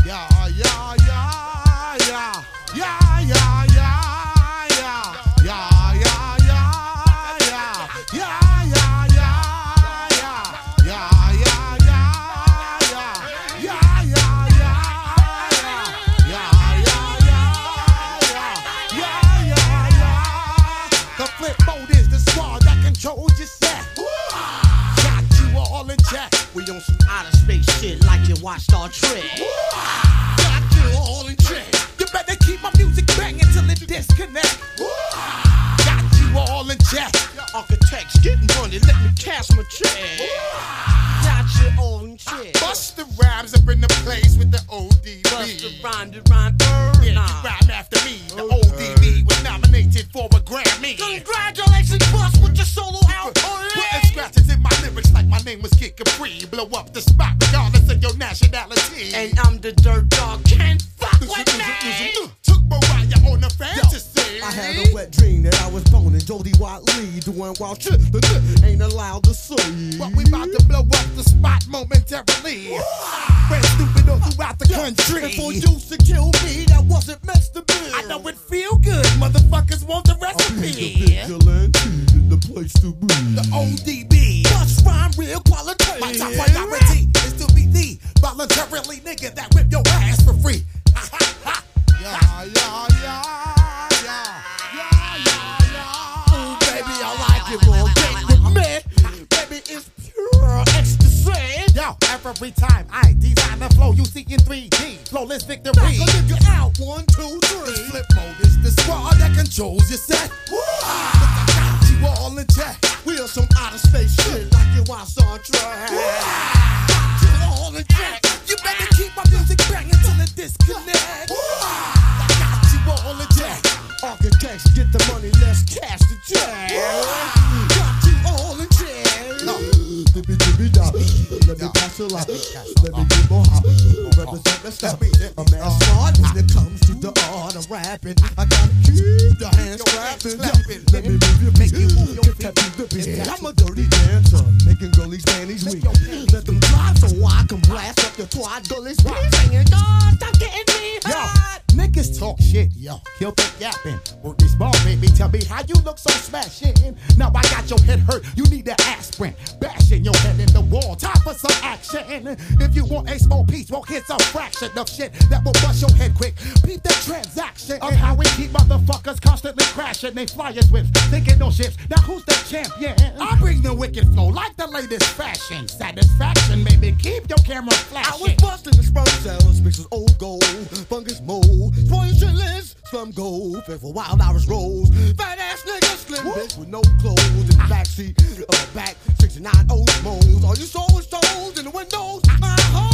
The flip mode is the squad that controls your set. Got you all in check. We on some outer space shit like you watch Star Trek. Got you all in check. You better keep my music banging till it disconnect. Got you all in check. Architects getting money, let me cash my check. Got you all in check. Bust the rhymes up in the place with the ODB. Bust the rhyme third. Yeah, you rhyme after me. The ODB was nominated for a Grammy. Congratulations, Bust, with your solo album. Putting scratches in my lyrics like my name was Kid Capri. Blow up the spot regardless of your nationality. And I'm the dirt dog, can't fuck with me. Took Mariah on a fantasy. I had a wet dream that I was boning Jody Watley, doing wild shit that ain't allowed to see. But we about to blow up the spot momentarily. Red stupid all throughout the country. And for you to kill me, that wasn't meant to be. I know it feel good, motherfuckers want the recipe. Vigilante in the place to be. The ODB. Bust rhyme real quality. My top priority is to be the voluntarily nigga that whip your ass for free. Ha ha ha. Yeah, yeah, yeah, yeah, yeah, yeah, yeah. Ooh, baby, I like it, boy. Get with me. Baby, it's pure ecstasy. Yo, every time I design the flow you see in 3D. Flawless victory. Back a nigga out. 1, 2, 3. The flip mode is the squad that controls your set. Got you all in check. We are some outer space shit like you watch Star Trek. Got you all in check. You better keep my music banging till it disconnect. Got you all in check. Architects get the money, let's cash the check. Got you all in check. Let me pass it out. Let me get more hot. Represent the step. A man smart when it comes to the art of rapping. I gotta keep the hands clapping. Let me move your feet. Move your feet. I'm a dirty dancer, making gullies panties weak. Let them drive so I can blast up the twat gullies. Singing, God, stop getting me hot. Niggas talk shit, yo, kill the yapping. Well, this ball, baby, tell me how you look so smashing. Now I got your head hurt, you need an aspirin. Bashing your head in the wall, time for some action. If you want a small piece, well, here's a fraction of shit that will bust your head quick. Beat the transaction of how we keep motherfuckers constantly crashing. They flyers with thinking no ships. Now who's the champion? I bring the wicked flow like the latest fashion. Satisfaction, baby, keep your camera flashing. I was busting the sperm cells, mixes old gold, fungus mold, spoil chitlins, slum gold, for wild Irish rolls, fat ass nigga, slim bitch with no clothes in the backseat of a back 69 old moles. All you saw was toes in the windows. My home.